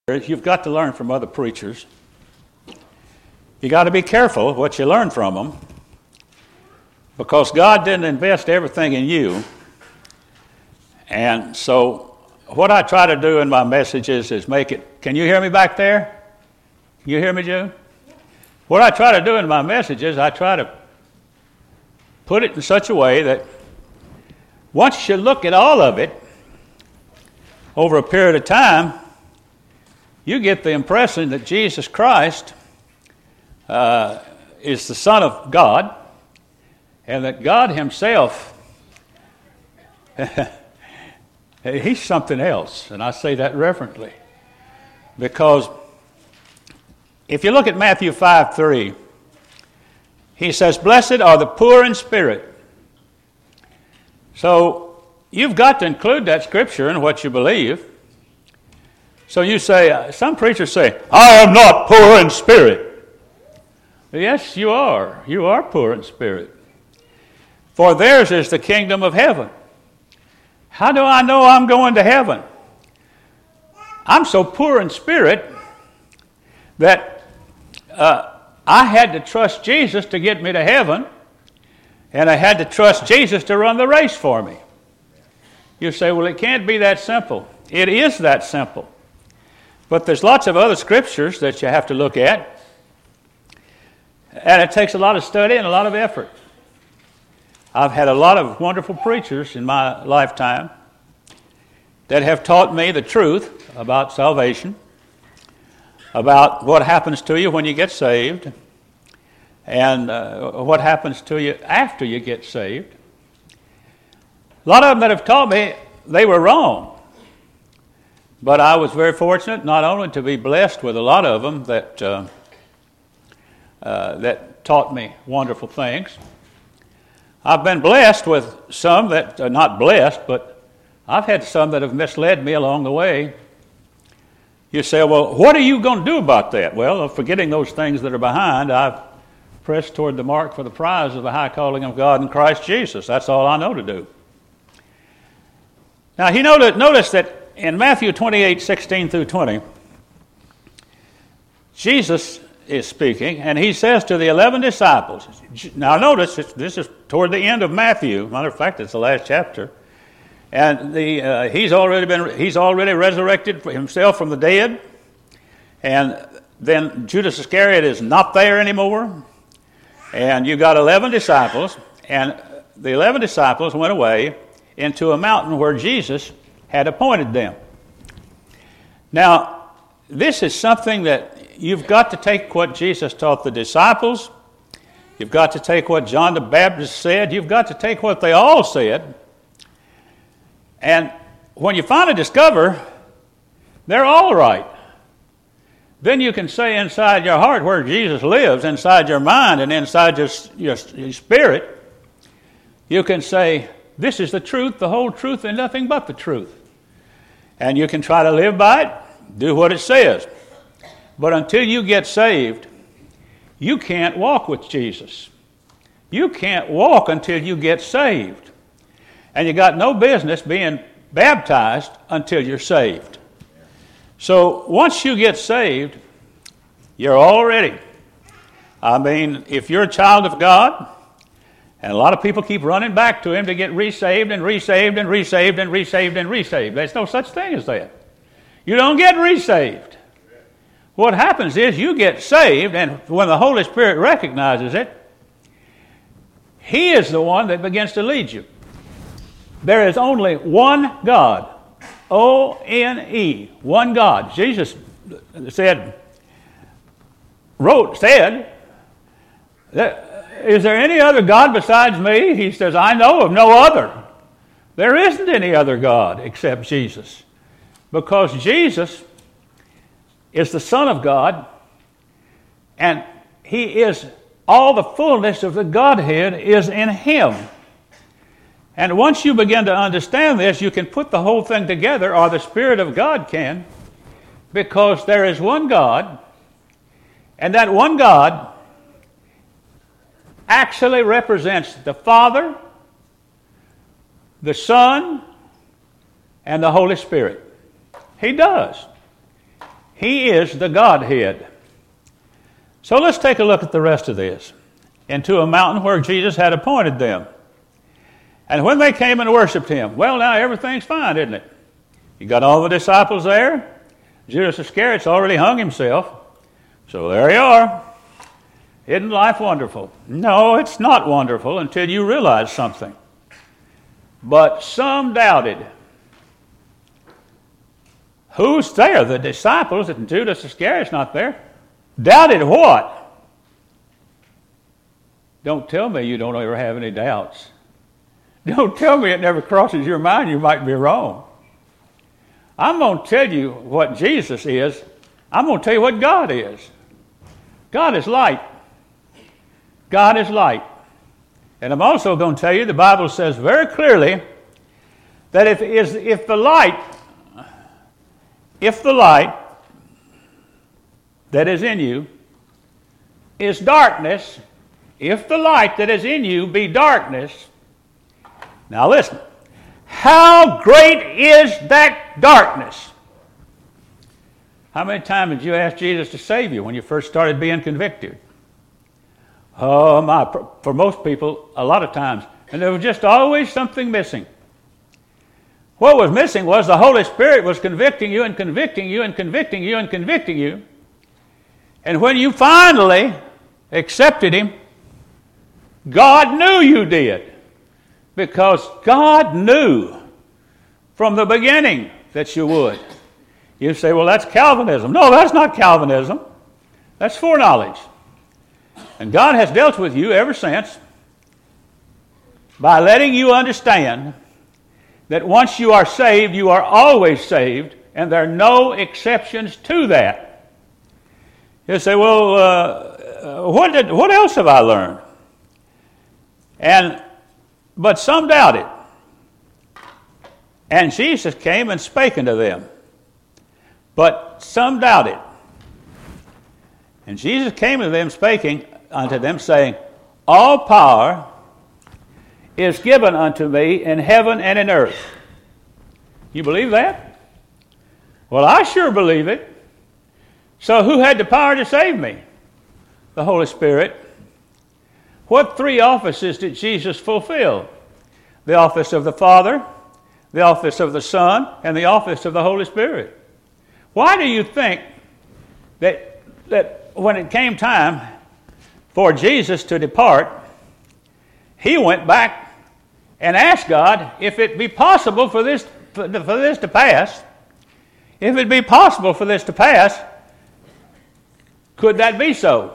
You've got to learn from other preachers. You got to be careful what you learn from them, because God didn't invest everything in you. And so what I try to do in my messages is make it... Can you hear me back there? You hear me, June? What I try to do in my messages, I try to put it in such a way that once you look at all of it over a period of time, you get the impression that Jesus Christ is the Son of God, and that God himself, he's something else. And I say that reverently, because if you look at Matthew 5:3, he says, "Blessed are the poor in spirit." So you've got to include that scripture in what you believe. So you say, some preachers say, "I am not poor in spirit." Yes, you are. You are poor in spirit. For theirs is the kingdom of heaven. How do I know I'm going to heaven? I'm so poor in spirit that I had to trust Jesus to get me to heaven, and I had to trust Jesus to run the race for me. You say, well, it can't be that simple. It is that simple. But there's lots of other scriptures that you have to look at, and it takes a lot of study and a lot of effort. I've had a lot of wonderful preachers in my lifetime that have taught me the truth about salvation, about what happens to you when you get saved, and what happens to you after you get saved. A lot of them that have taught me, they were wrong. But I was very fortunate not only to be blessed with a lot of them that taught me wonderful things. I've been blessed with some that are not blessed, but I've had some that have misled me along the way. You say, well, what are you going to do about that? Well, forgetting those things that are behind, I've pressed toward the mark for the prize of the high calling of God in Christ Jesus. That's all I know to do. Now, notice that in Matthew 28:16 through 20, Jesus is speaking, and he says to the 11 disciples, now notice, this is toward the end of Matthew. Matter of fact, it's the last chapter. And he's already resurrected himself from the dead. And then Judas Iscariot is not there anymore. And you've got 11 disciples, and the 11 disciples went away into a mountain where Jesus had appointed them. Now, this is something that you've got to take what Jesus taught the disciples. You've got to take what John the Baptist said. You've got to take what they all said. And when you finally discover they're all right, then you can say inside your heart where Jesus lives, inside your mind and inside your spirit, you can say, this is the truth, the whole truth, and nothing but the truth. And you can try to live by it, do what it says. But until you get saved, you can't walk with Jesus. You can't walk until you get saved. And you got no business being baptized until you're saved. So once you get saved, you're all ready. I mean, if you're a child of God, and a lot of people keep running back to him to get resaved and resaved and resaved and resaved and resaved. There's no such thing as that. You don't get resaved. What happens is you get saved, and when the Holy Spirit recognizes it, he is the one that begins to lead you. There is only one God. O-N-E. One God. Jesus said, is there any other God besides me? He says, I know of no other. There isn't any other God except Jesus. Because Jesus is the Son of God, and he is, all the fullness of the Godhead is in him. And once you begin to understand this, you can put the whole thing together, or the Spirit of God can, because there is one God, and that one God actually represents the Father, the Son, and the Holy Spirit. He does. He is the Godhead. So let's take a look at the rest of this. Into a mountain where Jesus had appointed them. And when they came and worshiped him, well, now everything's fine, isn't it? You got all the disciples there. Judas Iscariot's already hung himself. So there you are. Isn't life wonderful? No, it's not wonderful until you realize something. But some doubted. Who's there? The disciples, and Judas Iscariot's not there. Doubted what? Don't tell me you don't ever have any doubts. Don't tell me it never crosses your mind you might be wrong. I'm going to tell you what Jesus is. I'm going to tell you what God is. God is light. God is light. And I'm also going to tell you the Bible says very clearly that if the light that is in you is darkness, if the light that is in you be darkness, now listen, how great is that darkness? How many times did you ask Jesus to save you when you first started being convicted? Oh my, for most people, a lot of times. And there was just always something missing. What was missing was the Holy Spirit was convicting you and convicting you and convicting you and convicting you. And when you finally accepted him, God knew you did. Because God knew from the beginning that you would. You say, well, that's Calvinism. No, that's not Calvinism. That's foreknowledge. And God has dealt with you ever since by letting you understand that once you are saved, you are always saved, and there are no exceptions to that. You say, well, what else have I learned? But some doubted. And Jesus came and spake unto them. But some doubted. And Jesus came to them speaking unto them, saying, all power is given unto me in heaven and in earth. You believe that? Well, I sure believe it. So who had the power to save me? The Holy Spirit. What three offices did Jesus fulfill? The office of the Father, the office of the Son, and the office of the Holy Spirit. Why do you think that when it came time for Jesus to depart, he went back and asked God if it be possible for this to pass? If it be possible for this to pass, could that be so?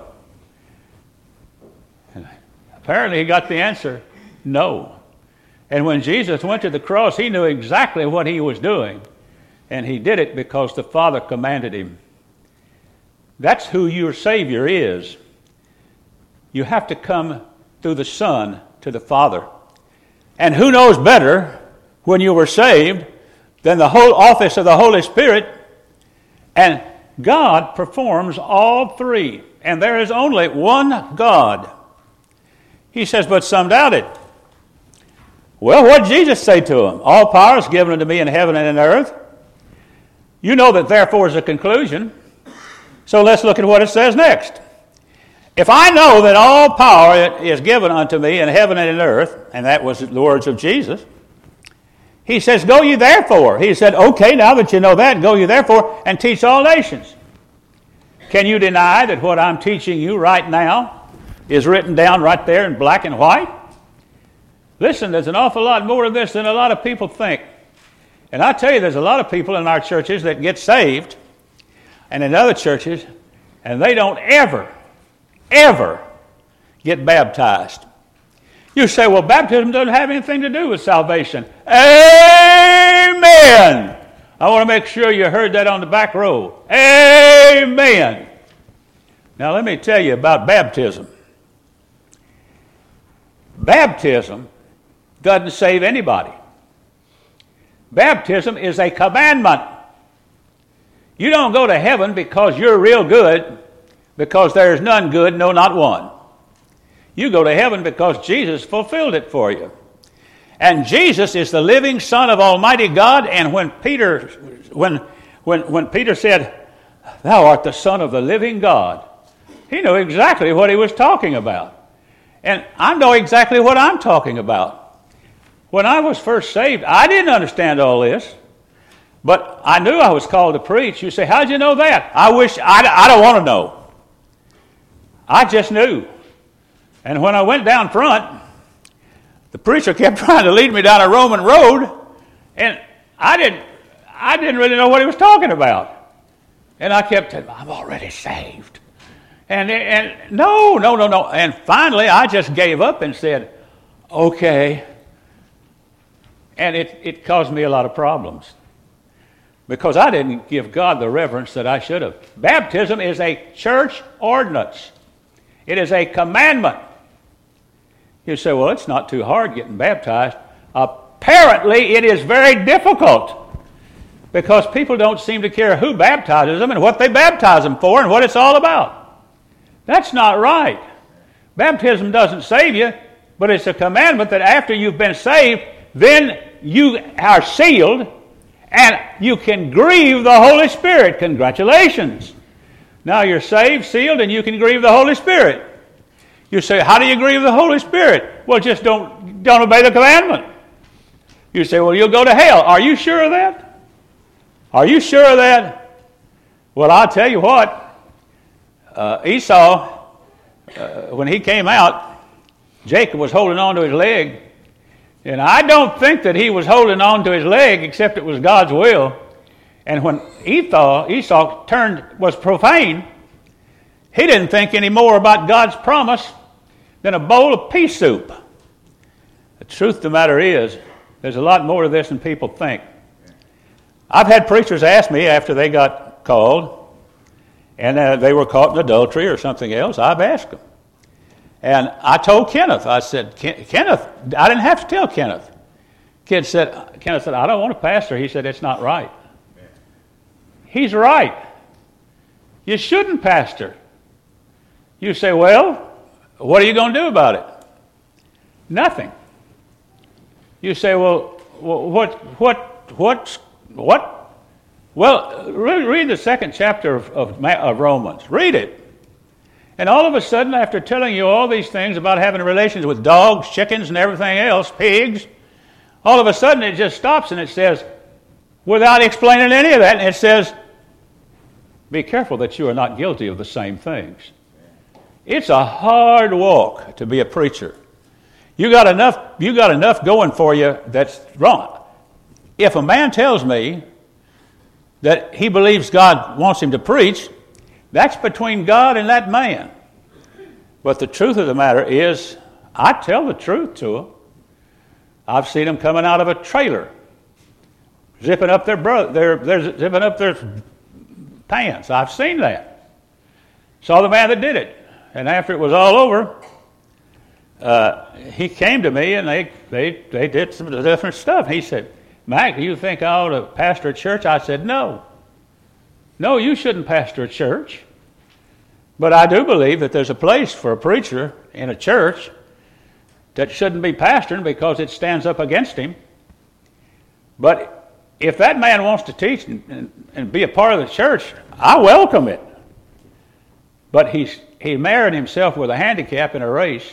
Apparently he got the answer, no. And when Jesus went to the cross, he knew exactly what he was doing. And he did it because the Father commanded him. That's who your Savior is. You have to come through the Son to the Father. And who knows better when you were saved than the whole office of the Holy Spirit? And God performs all three. And there is only one God. He says, but some doubted. Well, what did Jesus say to them? All power is given unto me in heaven and in earth. You know that therefore is a conclusion. So let's look at what it says next. If I know that all power is given unto me in heaven and in earth, and that was the words of Jesus, he says, go ye therefore. He said, okay, now that you know that, go ye therefore and teach all nations. Can you deny that what I'm teaching you right now is written down right there in black and white? Listen, there's an awful lot more of this than a lot of people think. And I tell you, there's a lot of people in our churches that get saved, and in other churches, and they don't ever get baptized. You say, well, baptism doesn't have anything to do with salvation. Amen. I want to make sure you heard that on the back row. Amen. Now let me tell you about baptism. Baptism doesn't save anybody. Baptism is a commandment. You don't go to heaven because you're real good, because there is none good, no, not one. You go to heaven because Jesus fulfilled it for you. And Jesus is the living Son of Almighty God. And when Peter said, Thou art the Son of the living God. He knew exactly what he was talking about. And I know exactly what I'm talking about. When I was first saved, I didn't understand all this. But I knew I was called to preach. You say, how'd you know that? I don't want to know. I just knew. And when I went down front, the preacher kept trying to lead me down a Roman road, and I didn't really know what he was talking about. And I kept telling him, I'm already saved. And no. And finally, I just gave up and said, okay. And it caused me a lot of problems because I didn't give God the reverence that I should have. Baptism is a church ordinance. It is a commandment. You say, well, it's not too hard getting baptized. Apparently, it is very difficult because people don't seem to care who baptizes them and what they baptize them for and what it's all about. That's not right. Baptism doesn't save you, but it's a commandment that after you've been saved, then you are sealed and you can grieve the Holy Spirit. Congratulations. Now you're saved, sealed, and you can grieve the Holy Spirit. You say, how do you grieve the Holy Spirit? Well, just don't obey the commandment. You say, well, you'll go to hell. Are you sure of that? Are you sure of that? Well, I'll tell you what. Esau, when he came out, Jacob was holding on to his leg. And I don't think that he was holding on to his leg except it was God's will. And when Esau was profane, he didn't think any more about God's promise than a bowl of pea soup. The truth of the matter is, there's a lot more to this than people think. I've had preachers ask me after they got called, and they were caught in adultery or something else. I've asked them. And I told Kenneth, I said, Kenneth, I didn't have to tell Kenneth. Kenneth said, I don't want to pastor. He said, it's not right. He's right. You shouldn't pastor. You say, well, what are you going to do about it? Nothing. You say, well, what? Well, read the second chapter of Romans. Read it. And all of a sudden, after telling you all these things about having relations with dogs, chickens, and everything else, pigs, all of a sudden it just stops and it says, without explaining any of that, and it says, be careful that you are not guilty of the same things. It's a hard walk to be a preacher. You got enough going for you that's wrong. If a man tells me that he believes God wants him to preach, that's between God and that man. But the truth of the matter is, I tell the truth to them. I've seen them coming out of a trailer, zipping up their pants. I've seen that. Saw the man that did it. And after it was all over, he came to me and they did some different stuff. He said, Mac, do you think I ought to pastor a church? I said, no. No, you shouldn't pastor a church. But I do believe that there's a place for a preacher in a church that shouldn't be pastoring because it stands up against him. But if that man wants to teach and be a part of the church, I welcome it. But he married himself with a handicap in a race.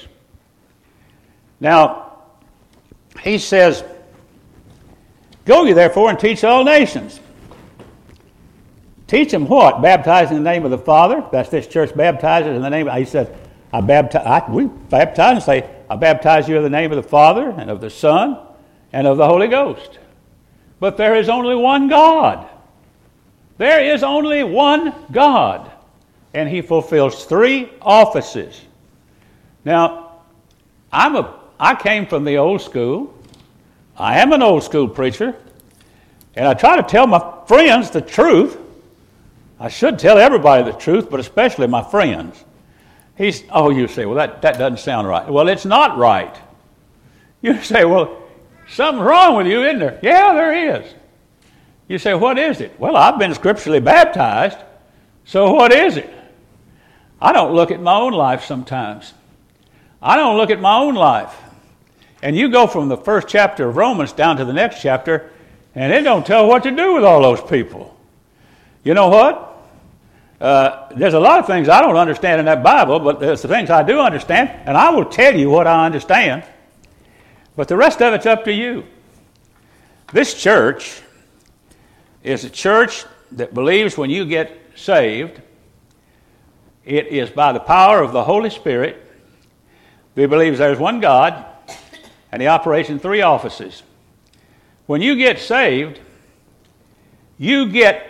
Now, he says, go ye therefore and teach all nations. Teach them what? Baptizing in the name of the Father. That's this church baptizes in the name of, he said, we baptize and say, I baptize you in the name of the Father and of the Son and of the Holy Ghost. But there is only one God. There is only one God. And he fulfills three offices. Now, I came from the old school. I am an old school preacher. And I try to tell my friends the truth. I should tell everybody the truth, but especially my friends. You say, well, that doesn't sound right. Well, it's not right. You say, well, something's wrong with you, isn't there? Yeah, there is. You say, what is it? Well, I've been scripturally baptized, so what is it? I don't look at my own life sometimes. I don't look at my own life. And you go from the first chapter of Romans down to the next chapter, and it don't tell what to do with all those people. You know what? There's a lot of things I don't understand in that Bible, but there's the things I do understand, and I will tell you what I understand. But the rest of it's up to you. This church is a church that believes when you get saved, it is by the power of the Holy Spirit. It believes there's one God, and He operates in three offices. When you get saved, you get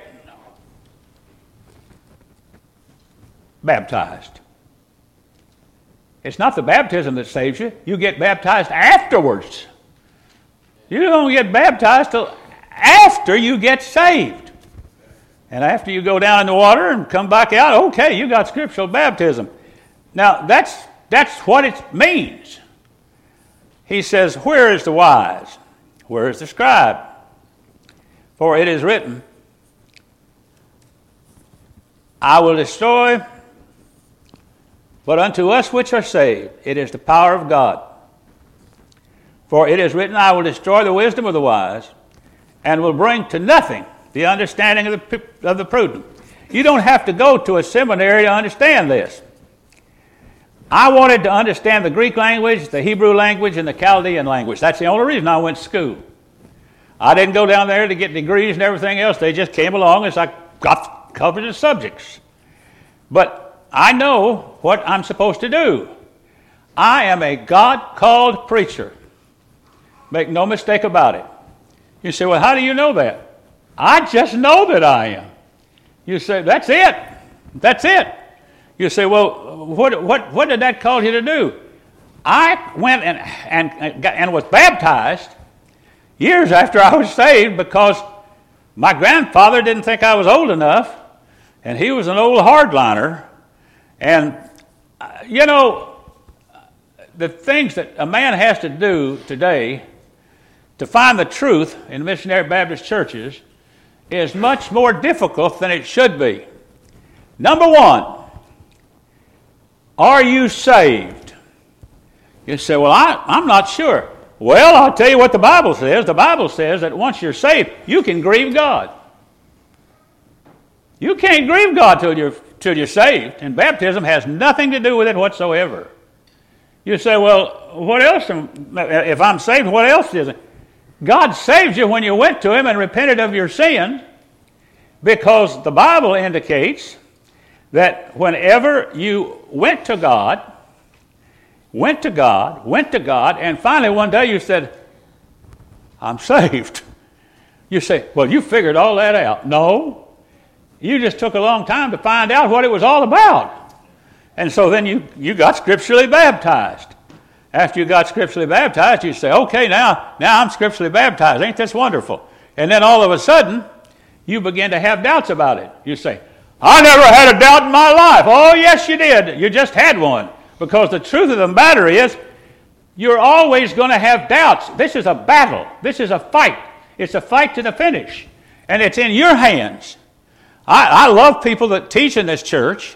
baptized. It's not the baptism that saves you. You get baptized afterwards. You don't get baptized till after you get saved. And after you go down in the water and come back out, okay, you got scriptural baptism. Now, that's what it means. He says, where is the wise? Where is the scribe? For it is written, I will destroy, but unto us which are saved, it is the power of God. For it is written, I will destroy the wisdom of the wise, and will bring to nothing the understanding of the prudent. You don't have to go to a seminary to understand this. I wanted to understand the Greek language, the Hebrew language, and the Chaldean language. That's the only reason I went to school. I didn't go down there to get degrees and everything else. They just came along as I got covered the subjects. But I know what I'm supposed to do. I am a God-called preacher. Make no mistake about it. You say, well, how do you know that? I just know that I am. You say, that's it. That's it. You say, well, what did that call you to do? I went and was baptized years after I was saved because my grandfather didn't think I was old enough, and he was an old hardliner. And, you know, the things that a man has to do today to find the truth in missionary Baptist churches is much more difficult than it should be. Number one, are you saved? You say, well, I'm not sure. Well, I'll tell you what the Bible says. The Bible says that once you're saved, you can grieve God. You can't grieve God till you're saved, and baptism has nothing to do with it whatsoever. You say, well, what else? If I'm saved, what else is it? God saved you when you went to Him and repented of your sin, because the Bible indicates that whenever you went to God, and finally one day you said, I'm saved. You say, well, you figured all that out. No, you just took a long time to find out what it was all about. And so then you got scripturally baptized. After you got scripturally baptized, you say, okay, now I'm scripturally baptized. Ain't this wonderful? And then all of a sudden, you begin to have doubts about it. You say, I never had a doubt in my life. Oh, yes, you did. You just had one. Because the truth of the matter is, you're always going to have doubts. This is a battle. This is a fight. It's a fight to the finish. And it's in your hands. I love people that teach in this church.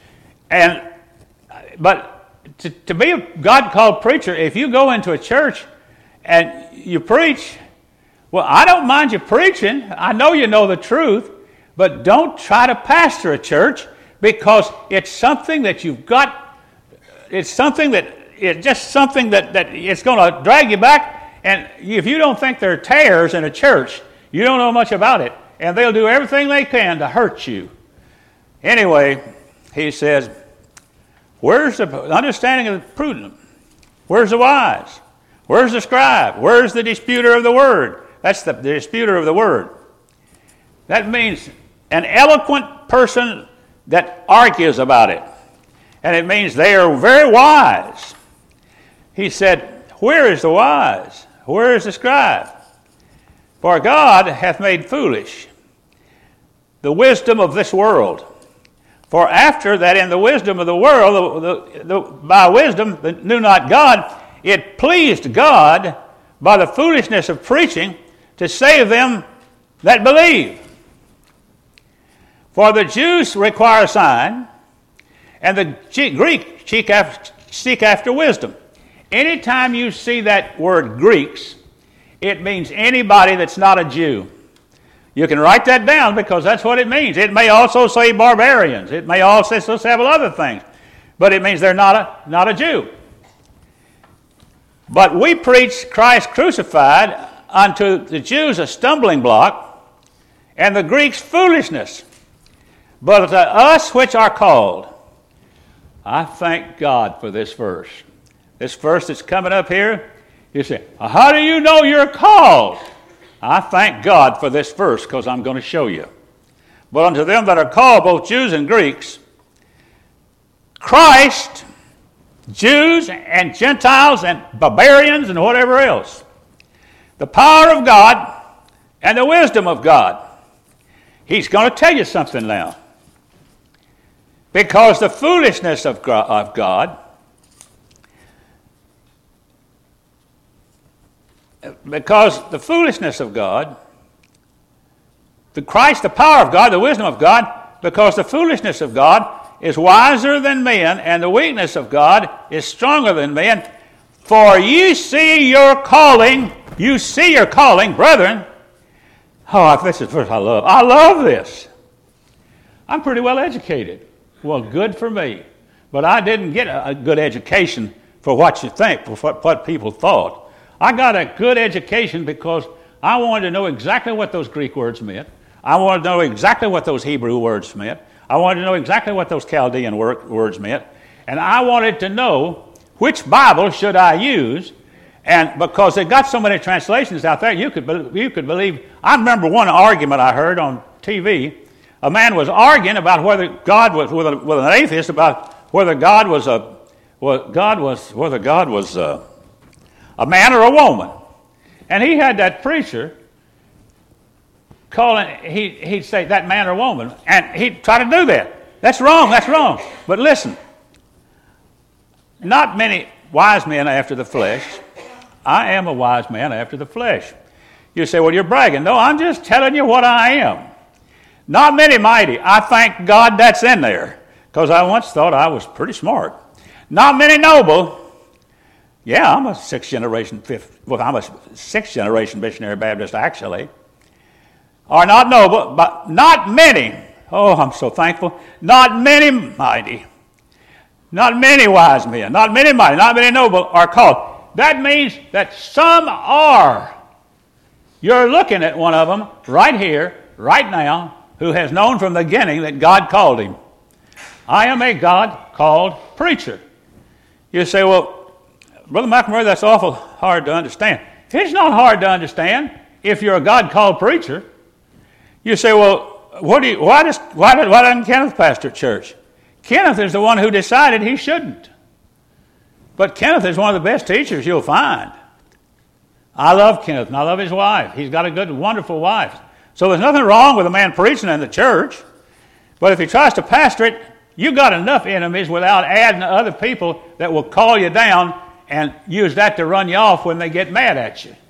But to be a God-called preacher, if you go into a church and you preach, well, I don't mind you preaching. I know you know the truth. But don't try to pastor a church, because it's something that you've got. It's something that it's going to drag you back. And if you don't think there are tares in a church, you don't know much about it. And they'll do everything they can to hurt you. Anyway, he says, where's the understanding of the prudent? Where's the wise? Where's the scribe? Where's the disputer of the word? That's the disputer of the word. That means an eloquent person that argues about it. And it means they are very wise. He said, where is the wise? Where is the scribe? For God hath made foolish the wisdom of this world. For after that in the wisdom of the world, by wisdom that knew not God, it pleased God by the foolishness of preaching to save them that believe. For the Jews require a sign, and the Greek seek after wisdom. Anytime you see that word Greeks, it means anybody that's not a Jew. You can write that down because that's what it means. It may also say barbarians. It may also say several other things. But it means they're not a Jew. But we preach Christ crucified unto the Jews a stumbling block and the Greeks foolishness. But to us which are called, I thank God for this verse. This verse that's coming up here, you say, how do you know you're called? I thank God for this verse because I'm going to show you. But unto them that are called, both Jews and Greeks, Christ, Jews and Gentiles and barbarians and whatever else, the power of God and the wisdom of God. He's going to tell you something now. Because the foolishness of God, because the foolishness of God, the Christ, the power of God, the wisdom of God, because the foolishness of God is wiser than men, and the weakness of God is stronger than men. For you see your calling, brethren. Oh, this is the verse I love. I love this. I'm pretty well educated. Well, good for me. But I didn't get a good education for what you think, for what people thought. I got a good education because I wanted to know exactly what those Greek words meant. I wanted to know exactly what those Hebrew words meant. I wanted to know exactly what those Chaldean words meant. And I wanted to know which Bible should I use. And because they got so many translations out there, you could believe. I remember one argument I heard on TV. A man was arguing about whether God was with an atheist about whether God was a man or a woman. And he had that preacher calling, he'd say that man or woman, and he'd try to do that. That's wrong. But listen, not many wise men after the flesh. I am a wise man after the flesh. You say, well, you're bragging. No, I'm just telling you what I am. Not many mighty. I thank God that's in there, because I once thought I was pretty smart. Not many noble. Yeah, I'm a sixth generation missionary Baptist, actually. Are not noble, but not many. Oh, I'm so thankful. Not many mighty. Not many wise men. Not many mighty. Not many noble are called. That means that some are. You're looking at one of them right here, right now, who has known from the beginning that God called him. I am a God-called preacher. You say, well, Brother McNamara, that's awful hard to understand. It's not hard to understand if you're a God-called preacher. You say, well, why doesn't Kenneth pastor church? Kenneth is the one who decided he shouldn't. But Kenneth is one of the best teachers you'll find. I love Kenneth, and I love his wife. He's got a good, wonderful wife. So there's nothing wrong with a man preaching in the church. But if he tries to pastor it, you've got enough enemies without adding other people that will call you down and use that to run you off when they get mad at you.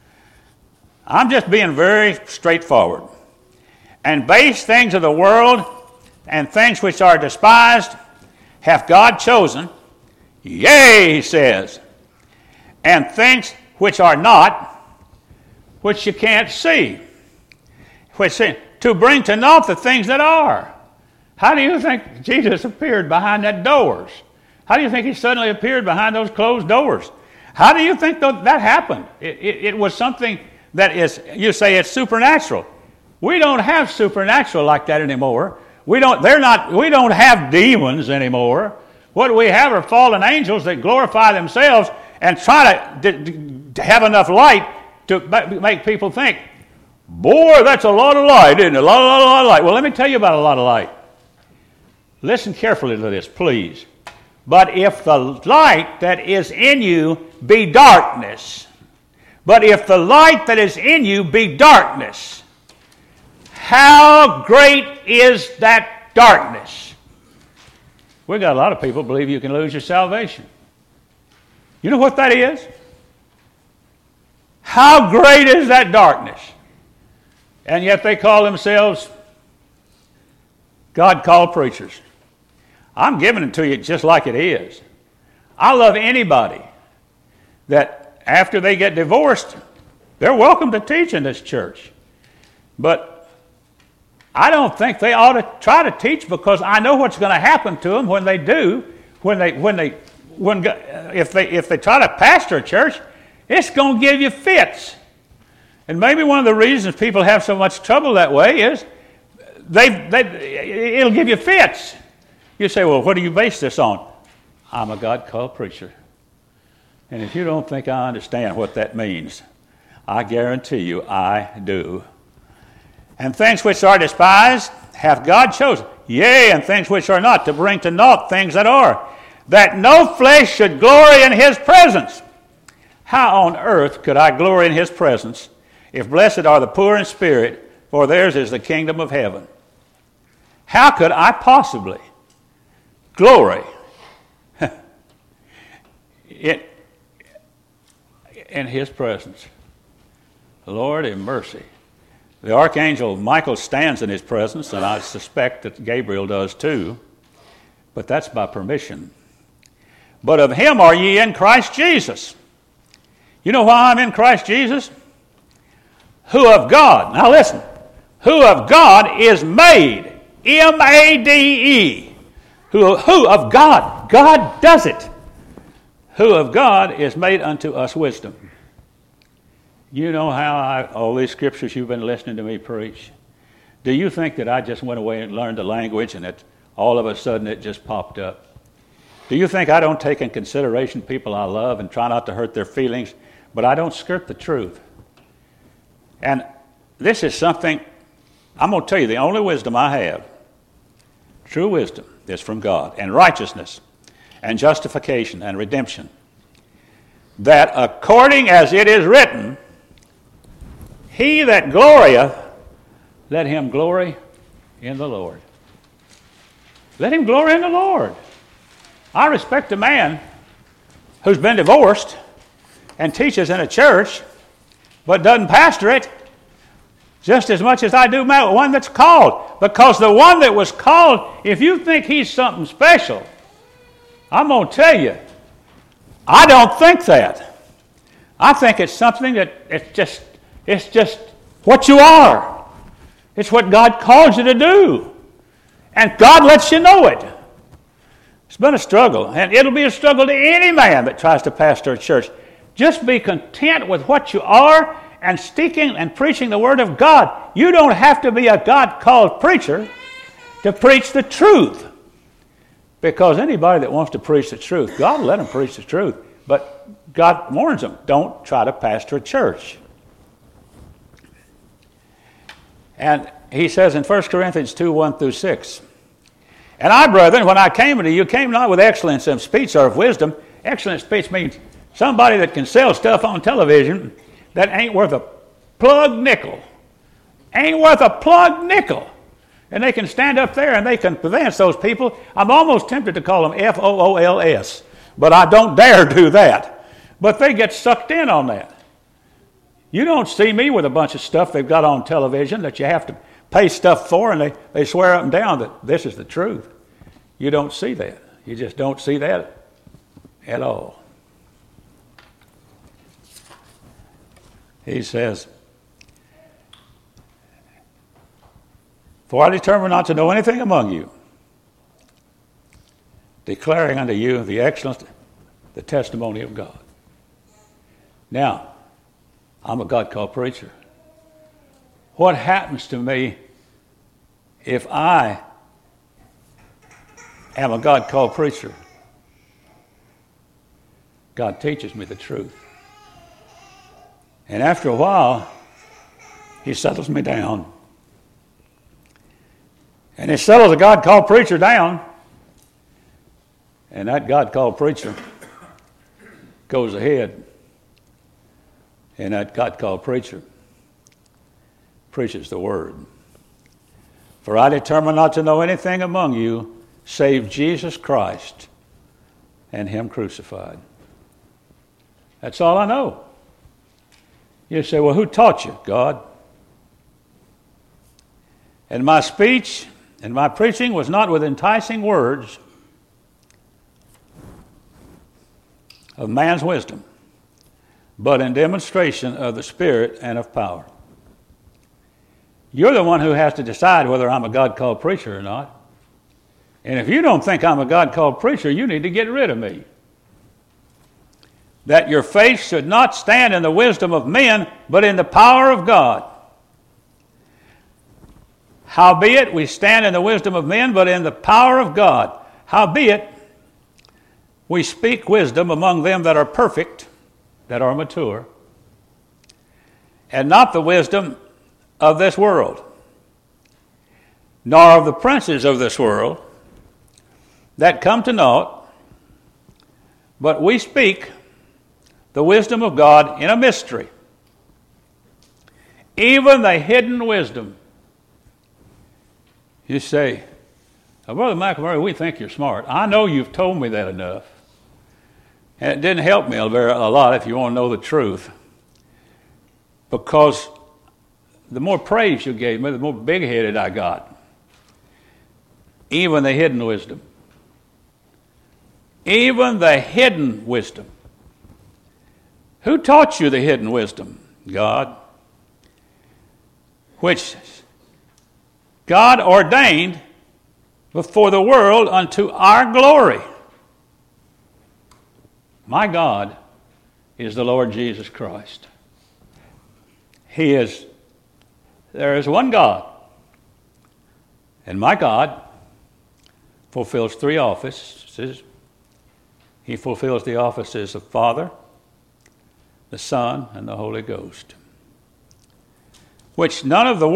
I'm just being very straightforward. And base things of the world and things which are despised hath God chosen, yea, he says, and things which are not, which you can't see, which to bring to naught the things that are. How do you think Jesus appeared behind that doors? How do you think he suddenly appeared behind those closed doors? How do you think that happened? It was something that is, you say it's supernatural. We don't have supernatural like that anymore. We don't have demons anymore. What we have are fallen angels that glorify themselves and try to have enough light to make people think, boy, that's a lot of light, isn't it? A lot of light. Well, let me tell you about a lot of light. Listen carefully to this, please. But if the light that is in you be darkness, how great is that darkness? We got a lot of people believe you can lose your salvation. You know what that is? How great is that darkness? And yet they call themselves God-called preachers. I'm giving it to you just like it is. I love anybody that after they get divorced, they're welcome to teach in this church. But I don't think they ought to try to teach, because I know what's going to happen to them when they do. If they try to pastor a church, it's going to give you fits. And maybe one of the reasons people have so much trouble that way is it'll give you fits. You say, well, what do you base this on? I'm a God-called preacher. And if you don't think I understand what that means, I guarantee you I do. And things which are despised hath God chosen, yea, and things which are not, to bring to naught things that are, that no flesh should glory in his presence. How on earth could I glory in his presence, if blessed are the poor in spirit, for theirs is the kingdom of heaven? How could I possibly glory in his presence? Lord have mercy. The archangel Michael stands in his presence, and I suspect that Gabriel does too, but that's by permission. But of him are ye in Christ Jesus. You know why I'm in Christ Jesus? Who of God, now listen, who of God is made, M-A-D-E. Who of God? God does it. Who of God is made unto us wisdom. You know how all these scriptures you've been listening to me preach. Do you think that I just went away and learned the language and that all of a sudden it just popped up? Do you think I don't take in consideration people I love and try not to hurt their feelings, but I don't skirt the truth? And this is something, I'm going to tell you, the only wisdom I have, true wisdom, is from God, and righteousness, and justification, and redemption. That according as it is written, he that glorieth, let him glory in the Lord. Let him glory in the Lord. I respect a man who's been divorced and teaches in a church, but doesn't pastor it, just as much as I do one that's called. Because the one that was called, if you think he's something special, I'm going to tell you, I don't think that. I think it's something that it's just what you are. It's what God calls you to do. And God lets you know it. It's been a struggle, and it'll be a struggle to any man that tries to pastor a church. Just be content with what you are and sticking and preaching the Word of God. You don't have to be a God-called preacher to preach the truth. Because anybody that wants to preach the truth, God will let them preach the truth. But God warns them, don't try to pastor a church. And he says in 1 Corinthians 2, 1 through 6, and I, brethren, when I came unto you, came not with excellence of speech or of wisdom. Excellent speech means somebody that can sell stuff on television that ain't worth a plug nickel. Ain't worth a plug nickel. And they can stand up there and they can convince those people. I'm almost tempted to call them F-O-O-L-S, but I don't dare do that. But they get sucked in on that. You don't see me with a bunch of stuff they've got on television that you have to pay stuff for, and they swear up and down that this is the truth. You don't see that. You just don't see that at all. He says, for I determined not to know anything among you, declaring unto you the excellence, the testimony of God. Now, I'm a God-called preacher. What happens to me if I am a God-called preacher? God teaches me the truth. And after a while, he settles me down. And he settles a God-called preacher down. And that God-called preacher goes ahead. And that God-called preacher preaches the word. For I determined not to know anything among you save Jesus Christ and him crucified. That's all I know. You say, well, who taught you? God. And my speech and my preaching was not with enticing words of man's wisdom, but in demonstration of the Spirit and of power. You're the one who has to decide whether I'm a God-called preacher or not. And if you don't think I'm a God-called preacher, you need to get rid of me. That your faith should not stand in the wisdom of men, but in the power of God. Howbeit, we stand in the wisdom of men, but in the power of God. Howbeit, we speak wisdom among them that are perfect, that are mature, and not the wisdom of this world, nor of the princes of this world, that come to naught, but we speak the wisdom of God in a mystery, even the hidden wisdom. You say, oh, Brother McElmurray, we think you're smart. I know you've told me that enough. And it didn't help me a lot if you want to know the truth. Because the more praise you gave me, the more big-headed I got. Even the hidden wisdom. Even the hidden wisdom. Who taught you the hidden wisdom? God. Which God ordained before the world unto our glory. My God is the Lord Jesus Christ. There is one God. And my God fulfills three offices. He fulfills the offices of Father, the Son, and the Holy Ghost. Which none of the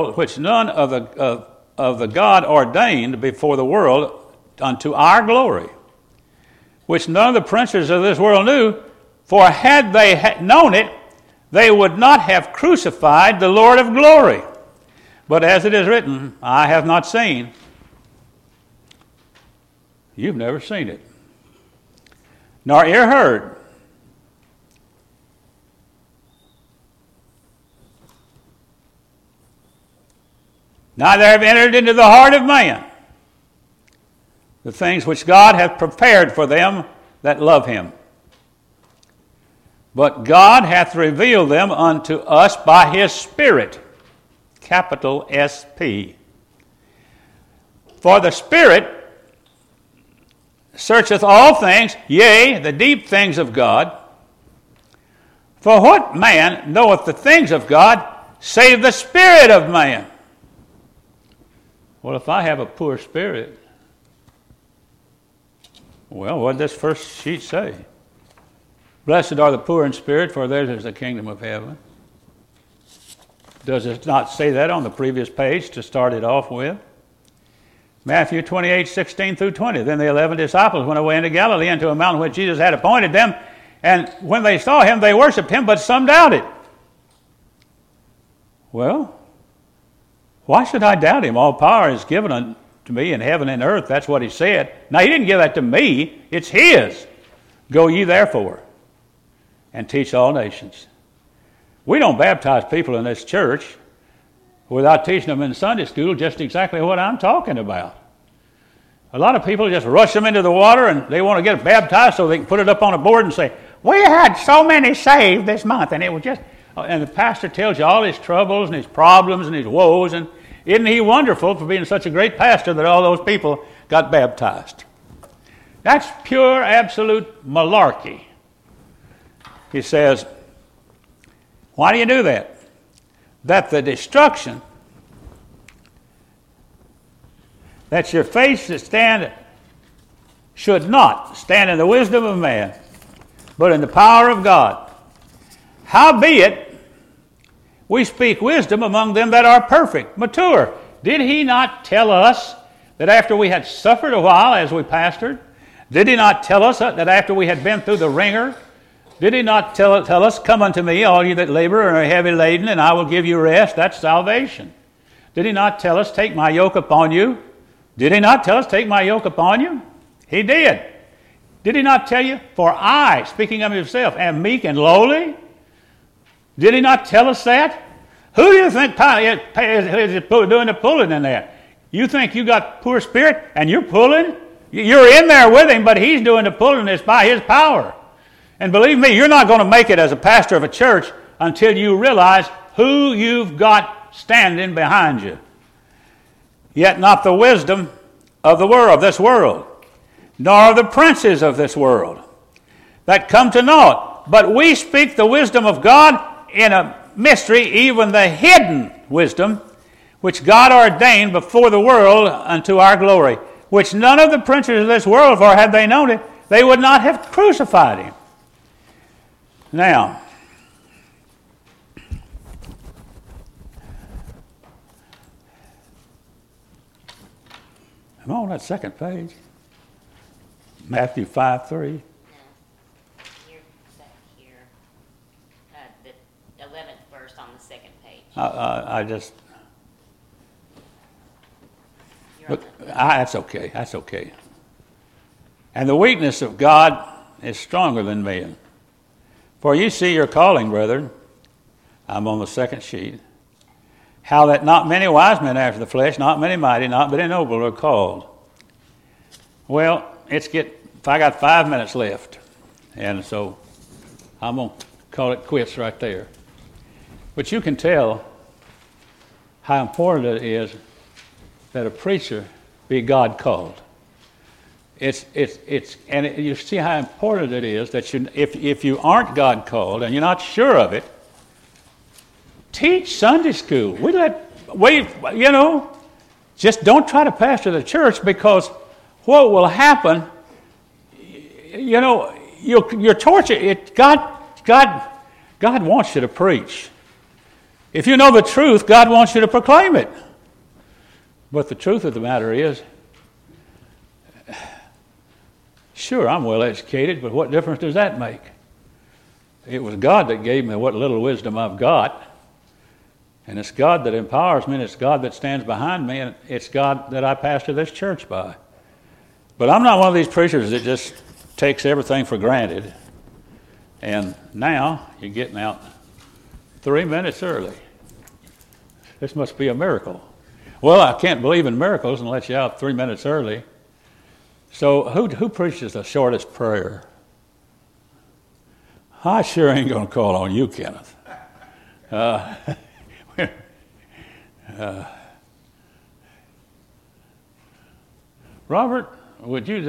God ordained before the world unto our glory. Which none of the princes of this world knew, for had they known it, they would not have crucified the Lord of glory. But as it is written, eye hath not seen. You've never seen it. Nor ear heard. Neither have entered into the heart of man the things which God hath prepared for them that love him. But God hath revealed them unto us by his Spirit, capital S-P. For the Spirit searcheth all things, yea, the deep things of God. For what man knoweth the things of God, save the spirit of man? Well, if I have a poor spirit, well, what does this first sheet say? Blessed are the poor in spirit, for theirs is the kingdom of heaven. Does it not say that on the previous page to start it off with? Matthew 28:16 through 20. Then the 11 disciples went away into Galilee, into a mountain which Jesus had appointed them. And when they saw him, they worshipped him, but some doubted. Well, why should I doubt him? All power is given unto me in heaven and earth. That's what he said. Now, he didn't give that to me. It's his. Go ye therefore and teach all nations. We don't baptize people in this church without teaching them in Sunday school just exactly what I'm talking about. A lot of people just rush them into the water and they want to get baptized so they can put it up on a board and say, we had so many saved this month, and it was just... And the pastor tells you all his troubles and his problems and his woes, and isn't he wonderful for being such a great pastor that all those people got baptized? That's pure, absolute malarkey. He says, why do you do that? That the destruction that your faith should not stand in the wisdom of man, but in the power of God. Howbeit, we speak wisdom among them that are perfect, mature. Did he not tell us that after we had suffered a while as we pastored? Did he not tell us that after we had been through the ringer? Did he not tell us, come unto me, all you that labor and are heavy laden, and I will give you rest? That's salvation. Did he not tell us, take my yoke upon you? Did he not tell us, take my yoke upon you? He did. Did he not tell you, for I, speaking of himself, am meek and lowly? Did he not tell us that? Who do you think is doing the pulling in that? You think you got poor spirit and you're pulling? You're in there with him, but he's doing the pulling. It's by his power. And believe me, you're not going to make it as a pastor of a church until you realize who you've got standing behind you. Yet not the wisdom of the world, this world, nor of the princes of this world, that come to naught. But we speak the wisdom of God in a mystery, even the hidden wisdom, which God ordained before the world unto our glory, which none of the princes of this world, for had they known it, they would not have crucified him. Now, I'm on that second page. Matthew 5:3. No, you're back here. The 11th verse on the second page. That's okay. That's okay. And the weakness of God is stronger than men. For you see your calling, brethren. I'm on the second sheet. How that not many wise men after the flesh, not many mighty, not many noble are called. Well, if I got 5 minutes left, and so I'm going to call it quits right there. But you can tell how important it is that a preacher be God called. You see how important it is that if you aren't God called and you're not sure of it, teach Sunday school. Just don't try to pastor the church, because what will happen, you're tortured. God wants you to preach. If you know the truth, God wants you to proclaim it. But the truth of the matter is, sure, I'm well educated, but what difference does that make? It was God that gave me what little wisdom I've got. And it's God that empowers me, and it's God that stands behind me, and it's God that I pastor this church by. But I'm not one of these preachers that just takes everything for granted. And now you're getting out 3 minutes early. This must be a miracle. Well, I can't believe in miracles and let you out 3 minutes early. So who preaches the shortest prayer? I sure ain't going to call on you, Kenneth. Robert, would you